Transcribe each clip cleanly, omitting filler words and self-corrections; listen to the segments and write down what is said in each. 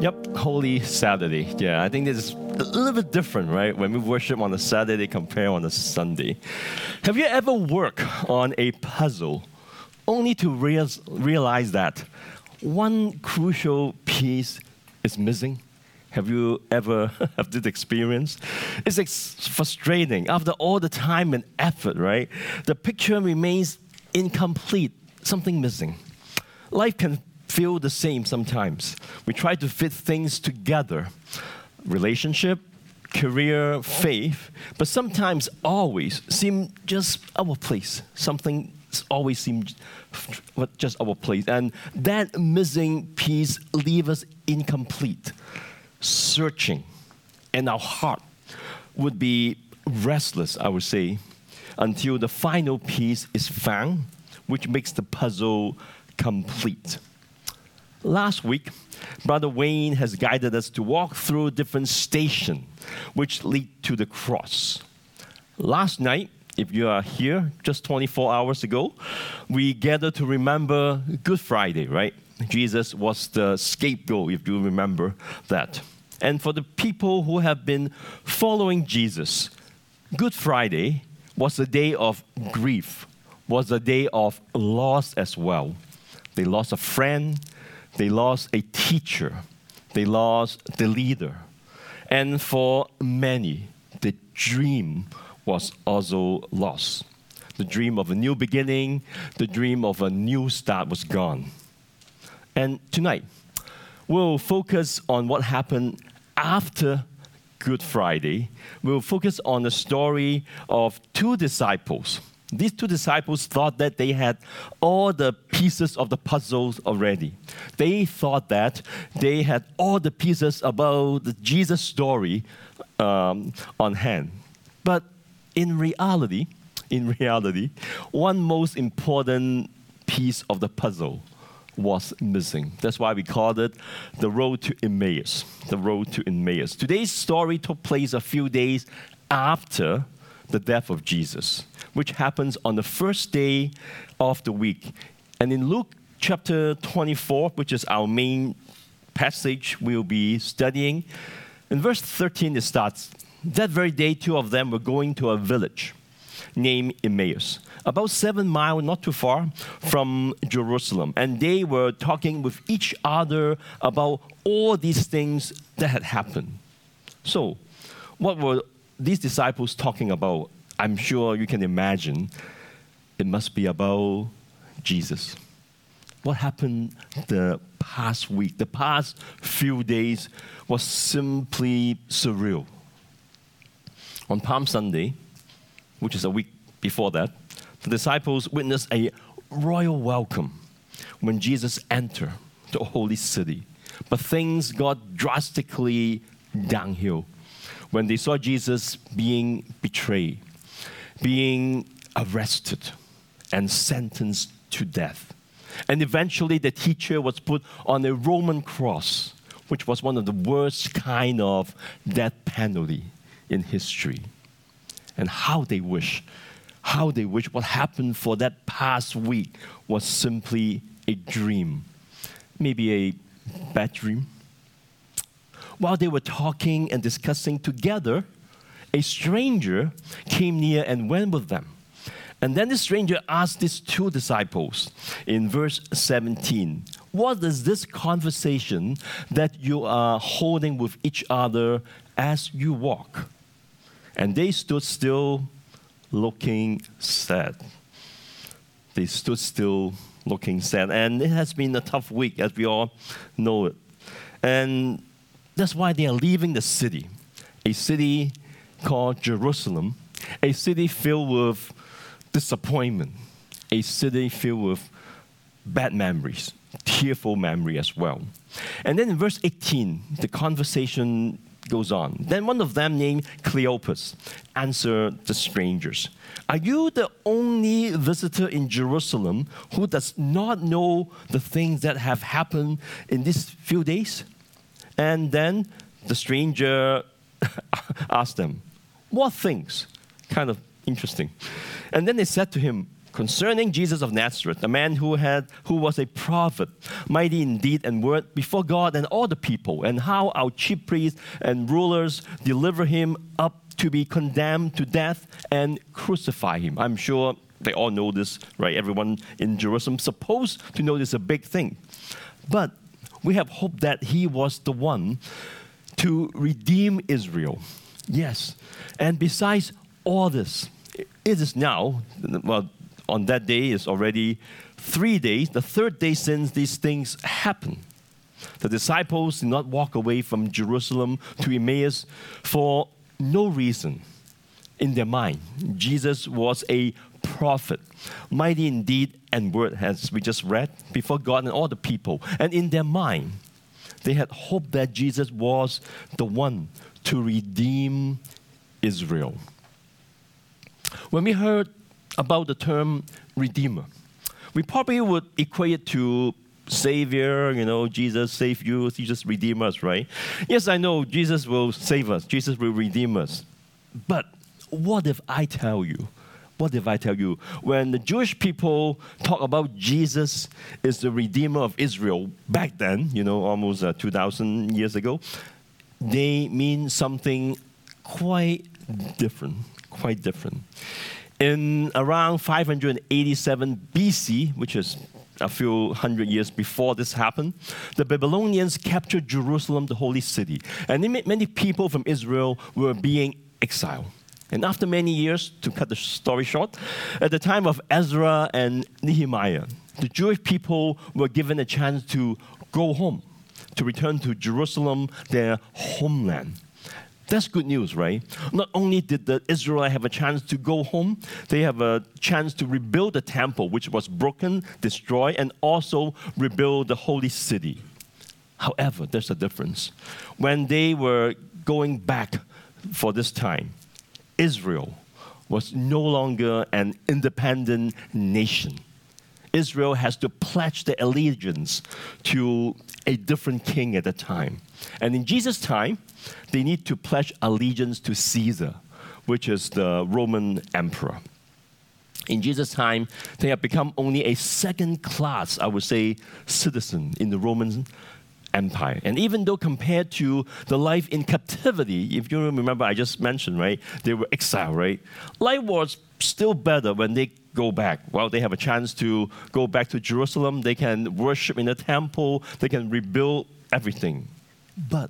Yep, Holy Saturday. Yeah, I think this is a little bit different, right? When we worship on a Saturday compared on a Sunday. Have you ever worked on a puzzle only to realize that one crucial piece is missing? Have you ever have this experience? It's frustrating. After all the time and effort, right? The picture remains incomplete, something missing. Life can feel the same sometimes. We try to fit things together, relationship, career, faith, but sometimes always seem just our place. Something always seems just our place. And that missing piece leaves us incomplete, searching, and our heart would be restless, I would say, until the final piece is found, which makes the puzzle complete. Last week, Brother Wayne has guided us to walk through different stations which lead to the cross. Last night, if you are here, just 24 hours ago, we gathered to remember Good Friday, right? Jesus was the scapegoat, if you remember that. And for the people who have been following Jesus, Good Friday was a day of grief, was a day of loss as well. They lost a friend, they lost a teacher, they lost the leader. And for many, the dream was also lost. The dream of a new beginning, the dream of a new start was gone. And tonight, we'll focus on what happened after Good Friday. We'll focus on the story of two disciples. These two disciples thought that they had all the pieces of the puzzles already. They thought that they had all the pieces about the Jesus story on hand. But in reality, one most important piece of the puzzle was missing. That's why we called it the road to Emmaus. The road to Emmaus. Today's story took place a few days after the death of Jesus, which happens on the first day of the week. And in Luke chapter 24, which is our main passage we'll be studying, in verse 13 it starts, that very day two of them were going to a village named Emmaus, about 7 miles, not too far, from Jerusalem. And they were talking with each other about all these things that had happened. So, what were these disciples talking about? I'm sure you can imagine it must be about Jesus. What happened the past week, the past few days was simply surreal. On Palm Sunday, which is a week before that, the disciples witnessed a royal welcome when Jesus entered the holy city. But things got drastically downhill when they saw Jesus being betrayed, being arrested, and sentenced to death. And eventually the teacher was put on a Roman cross, which was one of the worst kind of death penalty in history. And how they wish what happened for that past week was simply a dream, maybe a bad dream. While they were talking and discussing together, a stranger came near and went with them. And then the stranger asked these two disciples in verse 17, what is this conversation that you are holding with each other as you walk? And they stood still, looking sad. They stood still, looking sad. And it has been a tough week, as we all know it. And that's why they are leaving the city, a city called Jerusalem, a city filled with disappointment, a city filled with bad memories, tearful memory as well. And then in verse 18, the conversation goes on. Then one of them, named Cleopas, answered the strangers, are you the only visitor in Jerusalem who does not know the things that have happened in these few days? And then the stranger asked them, what things? Kind of interesting. And then they said to him, concerning Jesus of Nazareth, a man who was a prophet, mighty in deed and word before God and all the people, and how our chief priests and rulers deliver him up to be condemned to death and crucify him. I'm sure they all know this, right? Everyone in Jerusalem supposed to know this is a big thing. But we have hope that he was the one to redeem Israel. Yes. And besides all this, it is now, well, on that day is already 3 days, the third day since these things happened. The disciples did not walk away from Jerusalem to Emmaus for no reason. In their mind, Jesus was a prophet, mighty in deed and word, as we just read, before God and all the people. And in their mind, they had hope that Jesus was the one to redeem Israel. When we heard about the term redeemer, we probably would equate it to Savior, Jesus save you, Jesus redeem us, right? Yes, I know Jesus will save us, Jesus will redeem us. But what if I tell you, when the Jewish people talk about Jesus is the Redeemer of Israel back then, almost 2,000 years ago, they mean something quite different. In around 587 BC, which is a few hundred years before this happened, the Babylonians captured Jerusalem, the holy city, and many people from Israel were being exiled. And after many years, to cut the story short, at the time of Ezra and Nehemiah, the Jewish people were given a chance to go home, to return to Jerusalem, their homeland. That's good news, right? Not only did the Israelites have a chance to go home, they have a chance to rebuild the temple, which was broken, destroyed, and also rebuild the holy city. However, there's a difference. When they were going back for this time, Israel was no longer an independent nation. Israel has to pledge their allegiance to a different king at the time. And in Jesus' time, they need to pledge allegiance to Caesar, which is the Roman emperor. In Jesus' time, they have become only a second-class, I would say, citizen in the Roman Empire. And even though compared to the life in captivity, if you remember I just mentioned, right, they were exiled, right? Life was still better when they go back. Well, they have a chance to go back to Jerusalem. They can worship in the temple. They can rebuild everything. But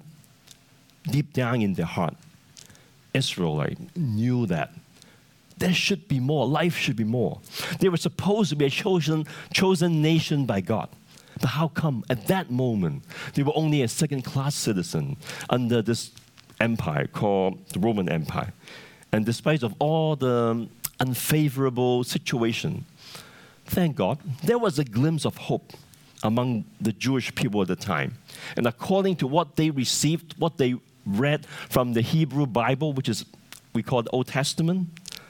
deep down in their heart, Israelite knew that there should be more. Life should be more. They were supposed to be a chosen nation by God. But how come at that moment they were only a second-class citizen under this empire called the Roman Empire? And despite of all the unfavorable situation, thank God, there was a glimpse of hope among the Jewish people at the time. And according to what they received, what they read from the Hebrew Bible, which is we call the Old Testament,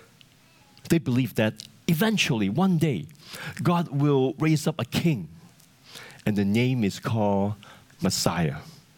they believed that eventually, one day, God will raise up a king. And the name is called Messiah.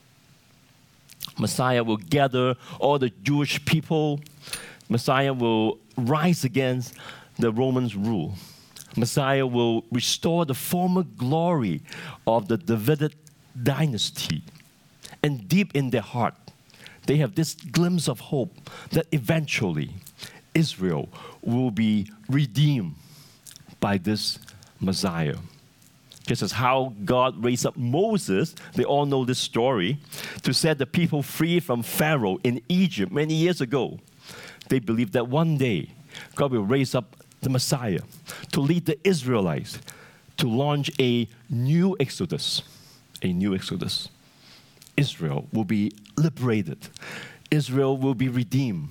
Messiah will gather all the Jewish people. Messiah will rise against the Romans' rule. Messiah will restore the former glory of the Davidic dynasty. And deep in their heart, they have this glimpse of hope that eventually Israel will be redeemed by this Messiah. Just as how God raised up Moses, they all know this story, to set the people free from Pharaoh in Egypt many years ago. They believe that one day God will raise up the Messiah to lead the Israelites to launch a new exodus. A new exodus. Israel will be liberated. Israel will be redeemed.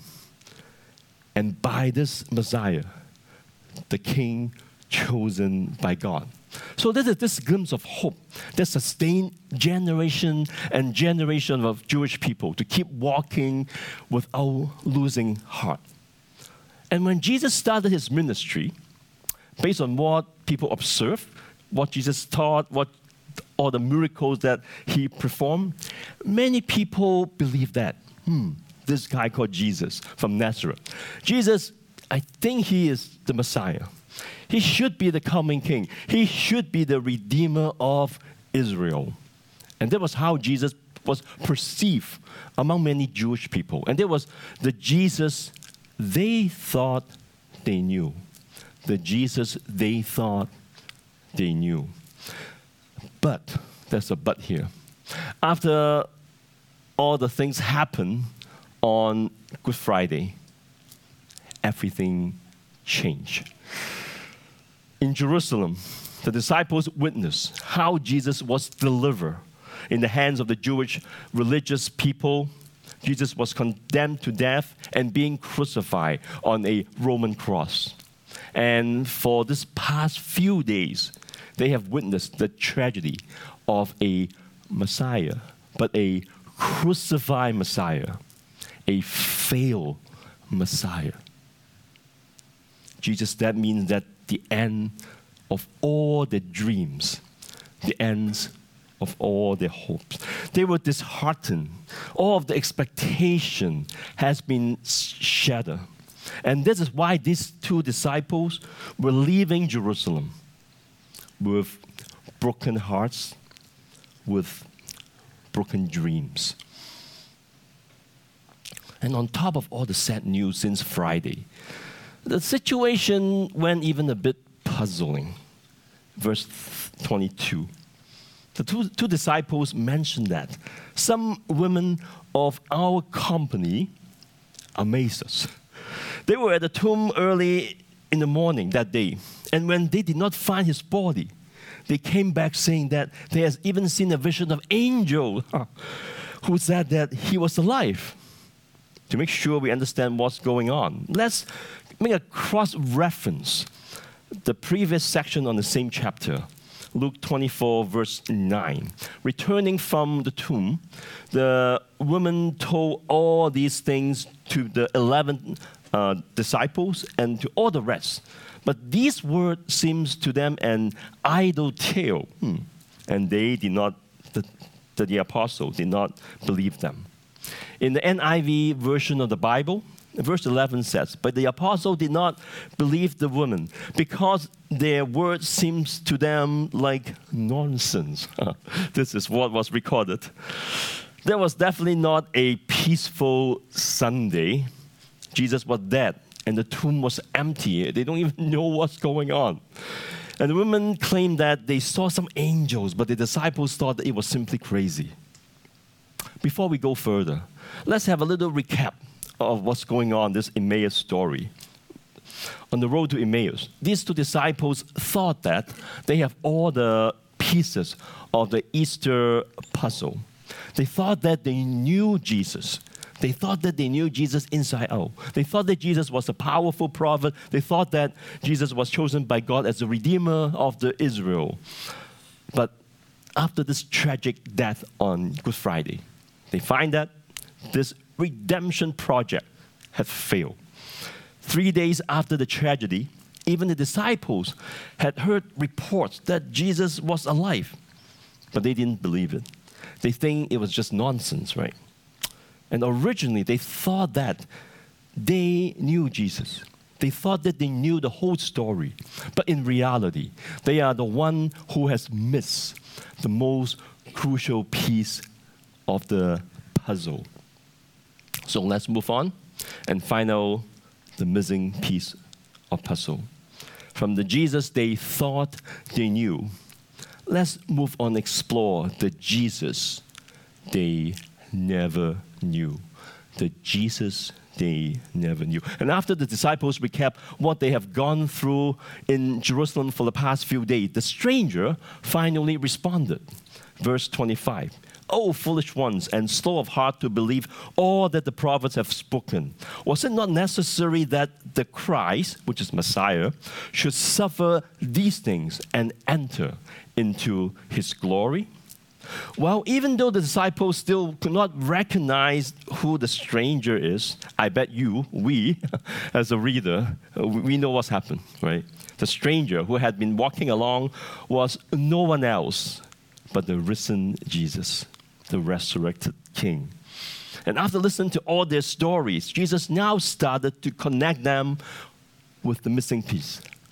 And by this Messiah, the king chosen by God. So this is this glimpse of hope that sustained generation and generation of Jewish people to keep walking without losing heart. And when Jesus started his ministry, based on what people observed, what Jesus taught, what all the miracles that he performed, many people believed that, this guy called Jesus from Nazareth. Jesus, I think he is the Messiah. He should be the coming king. He should be the redeemer of Israel. And that was how Jesus was perceived among many Jewish people. And that was the Jesus they thought they knew. The Jesus they thought they knew. But, there's a but here. After all the things happened on Good Friday, everything changed. In Jerusalem, the disciples witnessed how Jesus was delivered in the hands of the Jewish religious people. Jesus was condemned to death and being crucified on a Roman cross. And for this past few days, they have witnessed the tragedy of a Messiah, but a crucified Messiah, a failed Messiah. Jesus, that means that the end of all their dreams, the ends of all their hopes. They were disheartened. All of the expectation has been shattered. And this is why these two disciples were leaving Jerusalem with broken hearts, with broken dreams. And on top of all the sad news since Friday, the situation went even a bit puzzling. Verse 22. The two disciples mentioned that some women of our company amazed us. They were at the tomb early in the morning that day, and when they did not find his body, they came back saying that they had even seen a vision of angel who said that he was alive. To make sure we understand what's going on, let's make a cross-reference the previous section on the same chapter. Luke 24, verse 9. Returning from the tomb, the woman told all these things to the 11 disciples and to all the rest. But these words seems to them an idle tale. And they did not, the apostles did not believe them. In the NIV version of the Bible, verse 11 says, but the apostle did not believe the woman because their word seems to them like nonsense. This is what was recorded. There was definitely not a peaceful Sunday. Jesus was dead and the tomb was empty. They don't even know what's going on. And the women claimed that they saw some angels, but the disciples thought that it was simply crazy. Before we go further, let's have a little recap of what's going on, this Emmaus story. On the road to Emmaus, these two disciples thought that they have all the pieces of the Easter puzzle. They thought that they knew Jesus. They thought that they knew Jesus inside out. They thought that Jesus was a powerful prophet. They thought that Jesus was chosen by God as the redeemer of the Israel. But after this tragic death on Good Friday, they find that this redemption project had failed. 3 days after the tragedy, even the disciples had heard reports that Jesus was alive, but they didn't believe it. They think it was just nonsense, right? And originally, they thought that they knew Jesus. They thought that they knew the whole story. But in reality, they are the one who has missed the most crucial piece of the puzzle. So let's move on and find out the missing piece of puzzle. From the Jesus they thought they knew, let's move on and explore the Jesus they never knew. The Jesus they never knew. And after the disciples recap what they have gone through in Jerusalem for the past few days, the stranger finally responded. Verse 25. O foolish ones, and slow of heart to believe all that the prophets have spoken. Was it not necessary that the Christ, which is Messiah, should suffer these things and enter into his glory? Well, even though the disciples still could not recognize who the stranger is, I bet we, as a reader, we know what's happened, right? The stranger who had been walking along was no one else but the risen Jesus, the resurrected King. And after listening to all their stories, Jesus now started to connect them with the missing piece.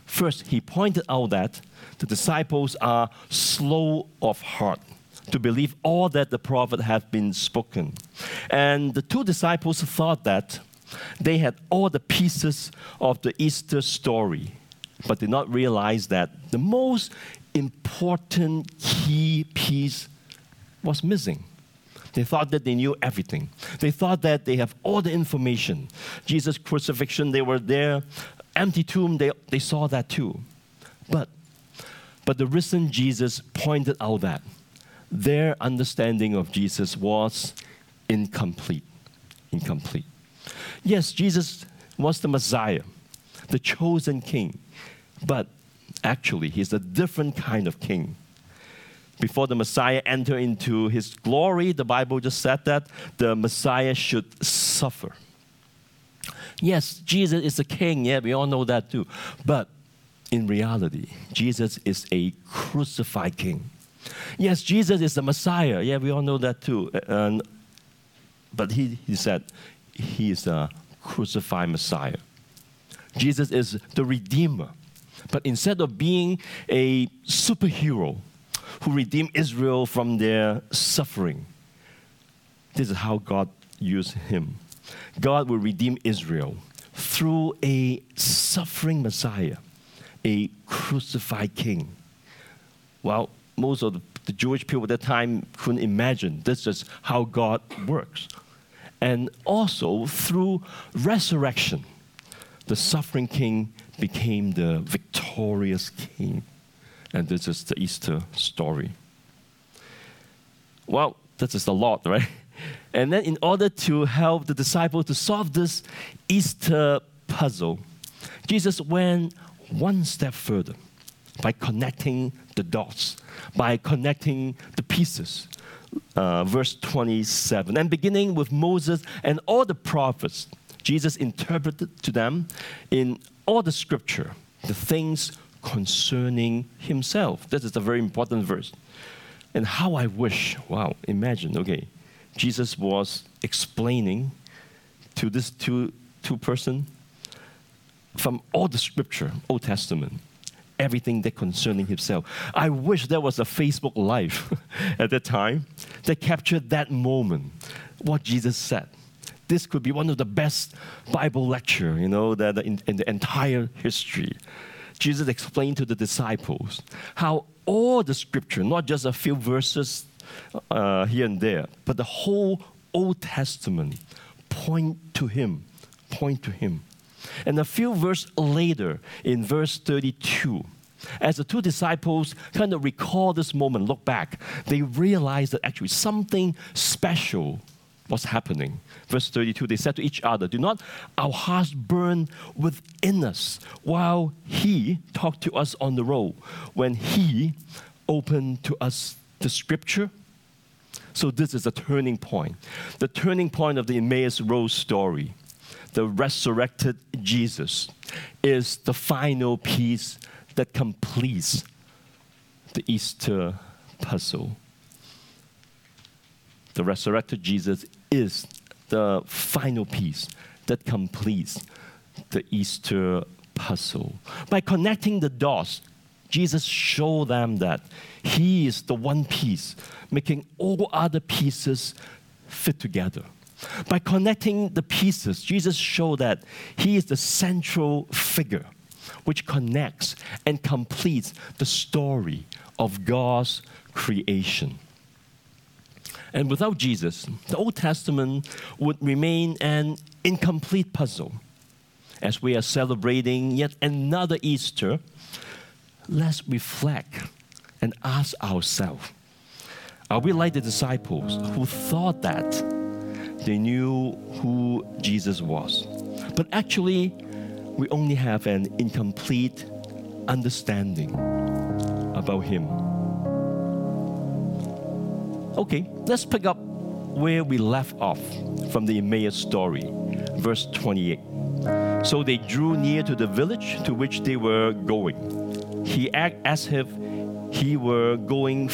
First, he pointed out that the disciples are slow of heart to believe all that the prophet had been spoken. And the two disciples thought that they had all the pieces of the Easter story, but did not realize that the most important key piece was missing. They thought that they knew everything. They thought that they have all the information. Jesus' crucifixion, they were there. Empty tomb, they saw that too. But the risen Jesus pointed out that their understanding of Jesus was incomplete. Incomplete. Yes, Jesus was the Messiah, the chosen king. But actually, he's a different kind of king. Before the Messiah entered into his glory, the Bible just said that the Messiah should suffer. Yes, Jesus is a king. Yeah, we all know that too. But in reality, Jesus is a crucified king. Yes, Jesus is the Messiah. Yeah, we all know that too. But he said he is a crucified Messiah. Jesus is the Redeemer. But instead of being a superhero who redeemed Israel from their suffering, this is how God used him. God will redeem Israel through a suffering Messiah, a crucified king. Well, most of the Jewish people at that time couldn't imagine this is how God works. And also through resurrection, the suffering king became the victorious king. And this is the Easter story. Well, this is a lot, right? And then in order to help the disciples to solve this Easter puzzle, Jesus went one step further by connecting the dots, by connecting the pieces. Verse 27, and beginning with Moses and all the prophets, Jesus interpreted to them in all the scripture the things concerning himself. This is a very important verse. And how I wish, wow, imagine, okay, Jesus was explaining to this two person from all the scripture, Old Testament, everything that concerning himself. I wish there was a Facebook Live at that time that captured that moment, what Jesus said. This could be one of the best Bible lecture, that in the entire history. Jesus explained to the disciples how all the scripture, not just a few verses here and there, but the whole Old Testament point to him. And a few verses later, in verse 32, as the two disciples kind of recall this moment, look back, they realized that actually something special was happening. Verse 32, they said to each other, do not our hearts burn within us while he talked to us on the road, when he opened to us the scripture? So this is a turning point. The turning point of the Emmaus Road story. The resurrected Jesus is the final piece that completes the Easter puzzle. The resurrected Jesus is the final piece that completes the Easter puzzle. By connecting the dots, Jesus showed them that he is the one piece, making all other pieces fit together. By connecting the pieces, Jesus showed that he is the central figure which connects and completes the story of God's creation. And without Jesus, the Old Testament would remain an incomplete puzzle. As we are celebrating yet another Easter, let's reflect and ask ourselves, are we like the disciples who thought that they knew who Jesus was, but actually we only have an incomplete understanding about him? Okay, let's pick up where we left off from the Emmaus story, verse 28. So they drew near to the village to which they were going. He acted as if he were going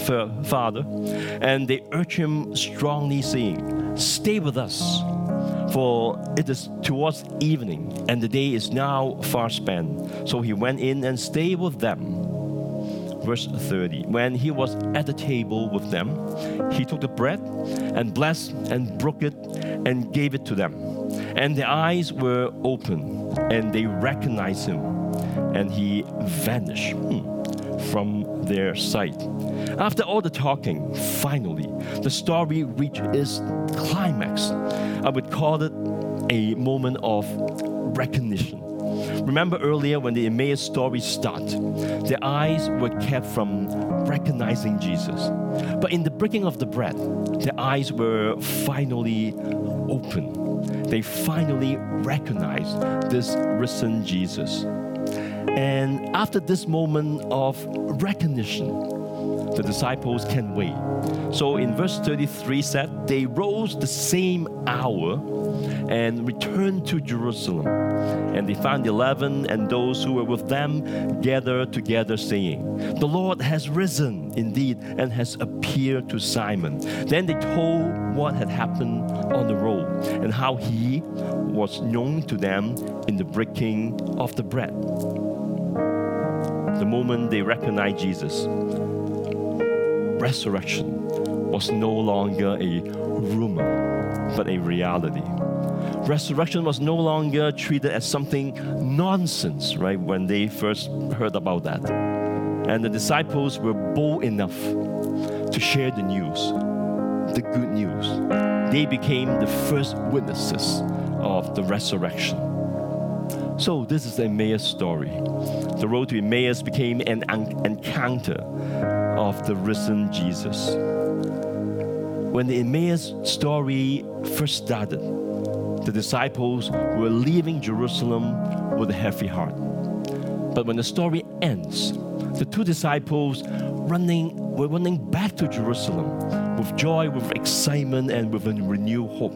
farther, and they urged him strongly, saying, stay with us, for it is towards evening, and the day is now far spent. So he went in and stayed with them. Verse 30, when he was at the table with them, he took the bread and blessed and broke it and gave it to them. And their eyes were open, and they recognized him, and he vanished from their sight. After all the talking, finally, the story reached its climax. I would call it a moment of recognition. Remember earlier when the Emmaus story started, their eyes were kept from recognizing Jesus. But in the breaking of the bread, their eyes were finally open. They finally recognized this risen Jesus. And after this moment of recognition, the disciples can't wait. So in verse 33 said, they rose the same hour and returned to Jerusalem. And they found the 11 and those who were with them gathered together, saying, the Lord has risen indeed and has appeared to Simon. Then they told what had happened on the road and how he was known to them in the breaking of the bread. The moment they recognized Jesus, resurrection was no longer a rumor, but a reality. Resurrection was no longer treated as something nonsense, right, when they first heard about that. And the disciples were bold enough to share the news, the good news. They became the first witnesses of the resurrection. So this is the Emmaus story. The road to Emmaus became an encounter of the risen Jesus. When the Emmaus story first started, the disciples were leaving Jerusalem with a heavy heart. But when the story ends, the two disciples were running back to Jerusalem with joy, with excitement, and with a renewed hope.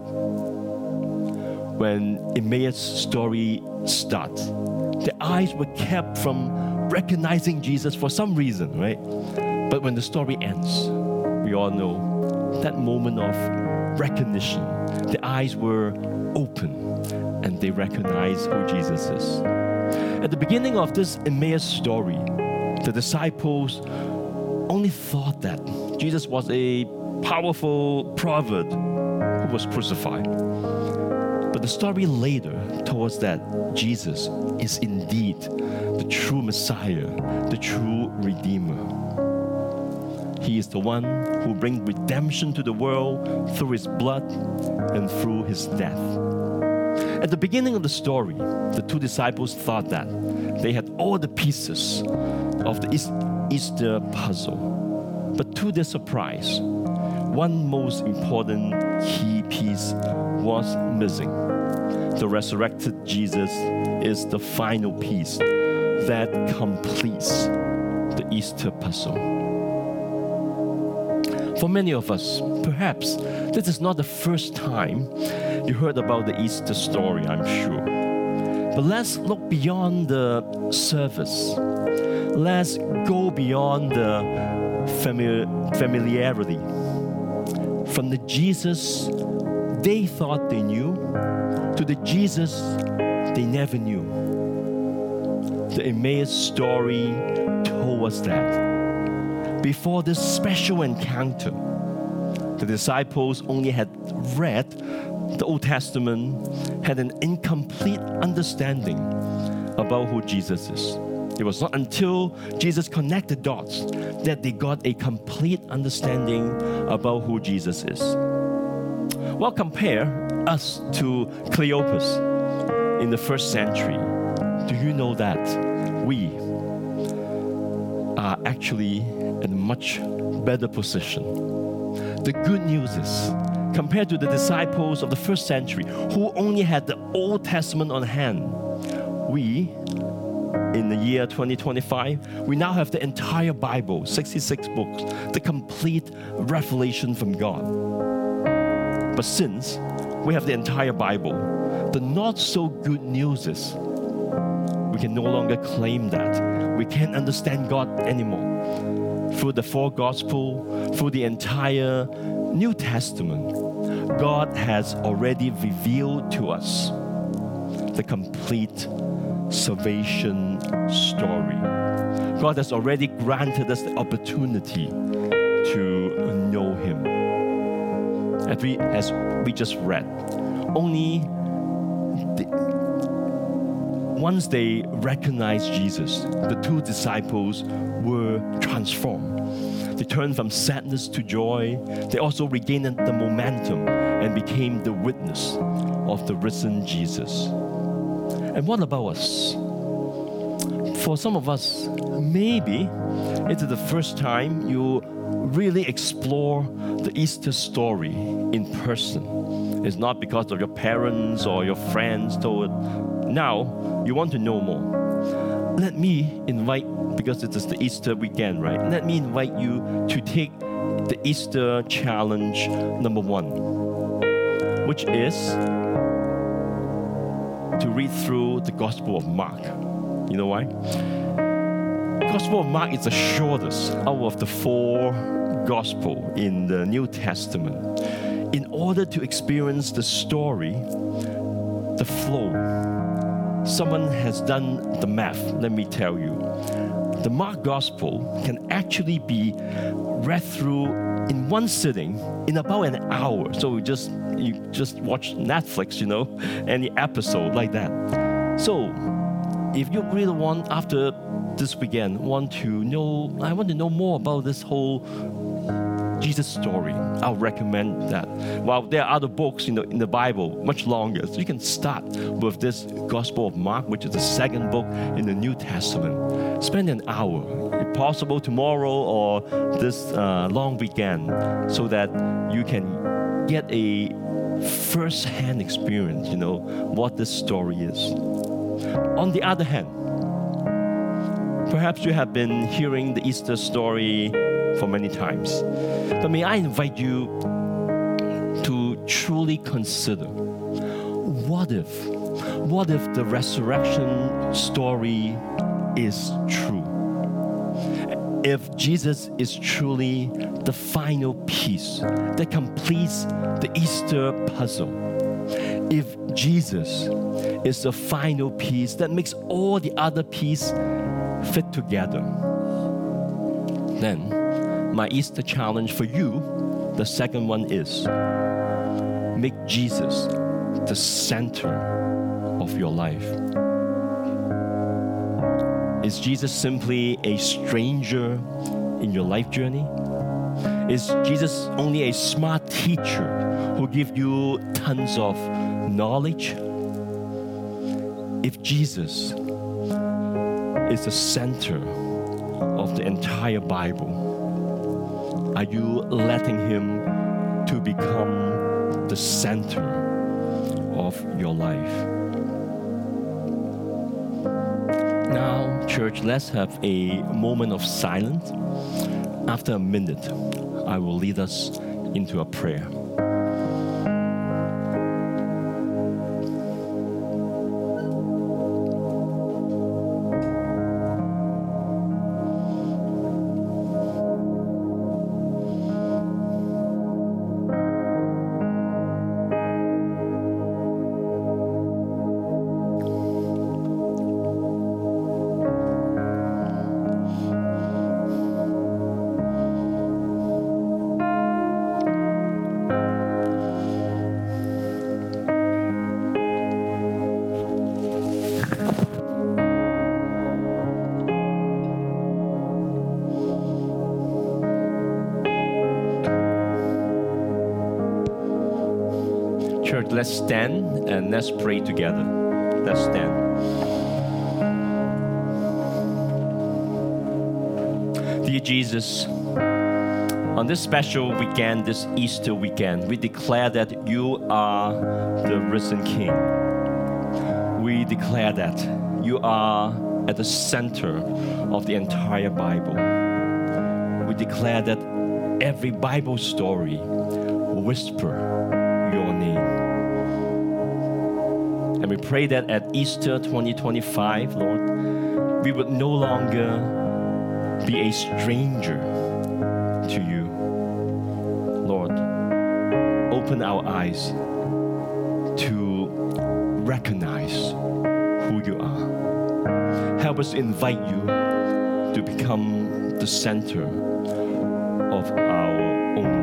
When Emmaus story starts, their eyes were kept from recognizing Jesus for some reason, right? But when the story ends, we all know that moment of recognition, the eyes were open and they recognized who Jesus is. At the beginning of this Emmaus story, the disciples only thought that Jesus was a powerful prophet who was crucified. But the story later told us that Jesus is indeed the true Messiah, the true Redeemer. He is the one who brings redemption to the world through his blood and through his death. At the beginning of the story, the two disciples thought that they had all the pieces of the Easter puzzle. But to their surprise, one most important key piece was missing. The resurrected Jesus is the final piece that completes the Easter puzzle. For many of us, perhaps this is not the first time you heard about the Easter story, I'm sure. But let's look beyond the surface. Let's go beyond the familiarity. From the Jesus they thought they knew to the Jesus they never knew. The Emmaus story told us that before this special encounter, the disciples only had read the Old Testament, had an incomplete understanding about who Jesus is. It was not until Jesus connected dots that they got a complete understanding about who Jesus is. Well, compare us to Cleopas in the first century. Do you know that we are actually in a much better position? The good news is, compared to the disciples of the first century who only had the Old Testament on hand, we, in the year 2025, we now have the entire Bible, 66 books, the complete revelation from God. But since we have the entire Bible, the not so good news is we can no longer claim that. We can't understand God anymore. Through the four Gospels, through the entire New Testament, God has already revealed to us the complete salvation story. God has already granted us the opportunity to know Him. As we just read, once they recognized Jesus, the two disciples were transformed. They turned from sadness to joy. They also regained the momentum and became the witness of the risen Jesus. And what about us? For some of us, maybe it's the first time you really explore the Easter story in person. It's not because of your parents or your friends told it. Now, you want to know more. Let me invite, because it is the Easter weekend, right? Let me invite you to take the Easter challenge number 1, which is to read through the Gospel of Mark. You know why? Gospel of Mark is the shortest out of the 4 Gospels in the New Testament. In order to experience the story, the flow, someone has done the math, let me tell you. The Mark Gospel can actually be read through in one sitting in about an hour. So you just watch Netflix, any episode like that. So if you really want, after this weekend, I want to know more about this whole Jesus story, I'll recommend that. While there are other books in the Bible, much longer. So you can start with this Gospel of Mark, which is the 2nd book in the New Testament. Spend an hour, if possible tomorrow or this long weekend, so that you can get a first-hand experience, what this story is. On the other hand, perhaps you have been hearing the Easter story for many times. But may I invite you to truly consider, what if the resurrection story is true? If Jesus is truly the final piece that completes the Easter puzzle, if Jesus is the final piece that makes all the other pieces fit together, then my Easter challenge for you, the 2nd one, is make Jesus the center of your life. Is Jesus simply a stranger in your life journey? Is Jesus only a smart teacher who gives you tons of knowledge? If Jesus is the center of the entire Bible, are you letting Him to become the center of your life? Now, church, let's have a moment of silence. After a minute, I will lead us into a prayer. Church, let's stand and let's pray together. Let's stand. Dear Jesus, on this special weekend, this Easter weekend, we declare that you are the risen King. We declare that you are at the center of the entire Bible. We declare that every Bible story whisper your name. And we pray that at Easter 2025, Lord, we would no longer be a stranger to you. Lord, open our eyes to recognize who you are. Help us invite you to become the center of our own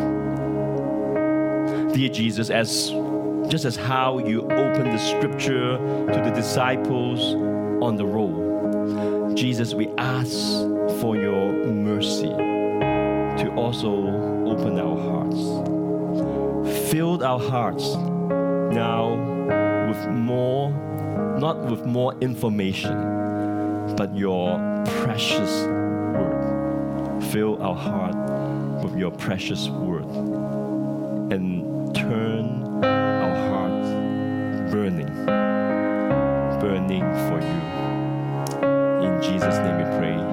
life. Dear Jesus, just as how you opened the scripture to the disciples on the road, Jesus, we ask for your mercy to also open our hearts. Fill our hearts now with more, not with more information, but your precious word. Fill our heart with your precious word and turn our hearts burning for you. In Jesus' name we pray.